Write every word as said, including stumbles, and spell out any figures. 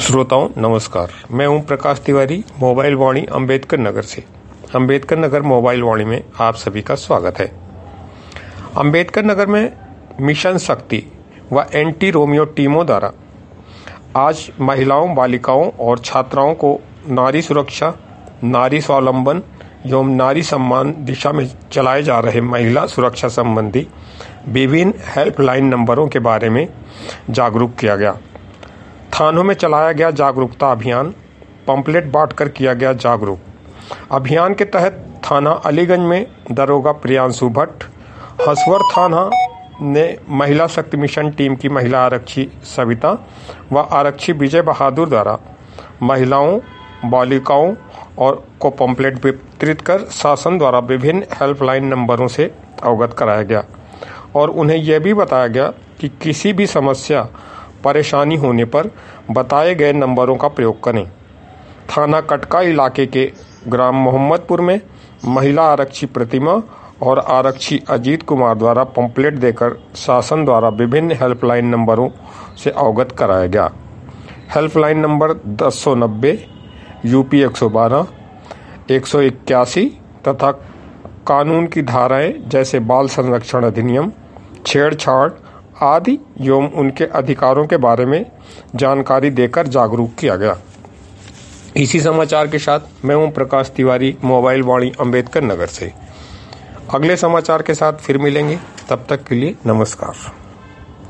श्रोताओं नमस्कार। मैं ओम प्रकाश तिवारी, मोबाइल वाणी अंबेडकर नगर से। अंबेडकर नगर मोबाइल वाणी में आप सभी का स्वागत है। अंबेडकर नगर में मिशन शक्ति व एंटी रोमियो टीमों द्वारा आज महिलाओं, बालिकाओं और छात्राओं को नारी सुरक्षा, नारी स्वावलंबन एवं नारी सम्मान दिशा में चलाए जा रहे महिला सुरक्षा संबंधी विभिन्न हेल्पलाइन नंबरों के बारे में जागरूक किया गया। थानों में चलाया गया जागरूकता अभियान, पंपलेट बांटकर किया गया जागरूक। अभियान के तहत थाना अलीगंज में दरोगा प्रियांशु भट्ट, हसवर थाना ने महिला शक्ति मिशन टीम की महिला आरक्षी सविता व आरक्षी विजय बहादुर द्वारा महिलाओं, बालिकाओं और को पंपलेट वितरित कर शासन द्वारा विभिन्न हेल्पलाइन नंबरों से अवगत कराया गया और उन्हें यह भी बताया गया कि किसी भी समस्या, परेशानी होने पर बताए गए नंबरों का प्रयोग करें। थाना कटका इलाके के ग्राम मोहम्मदपुर में महिला आरक्षी प्रतिमा और आरक्षी अजीत कुमार द्वारा पंपलेट देकर शासन द्वारा विभिन्न हेल्पलाइन नंबरों से अवगत कराया गया। हेल्पलाइन नंबर दस सौ नब्बे, यूपी एक सौ बारह, एक सौ इक्यासी तथा कानून की धाराएं जैसे बाल संरक्षण अधिनियम, छेड़छाड़ आदि एवं उनके अधिकारों के बारे में जानकारी देकर जागरूक किया गया। इसी समाचार के साथ मैं ओम प्रकाश तिवारी, मोबाइल वाणी अंबेडकर नगर से। अगले समाचार के साथ फिर मिलेंगे, तब तक के लिए नमस्कार।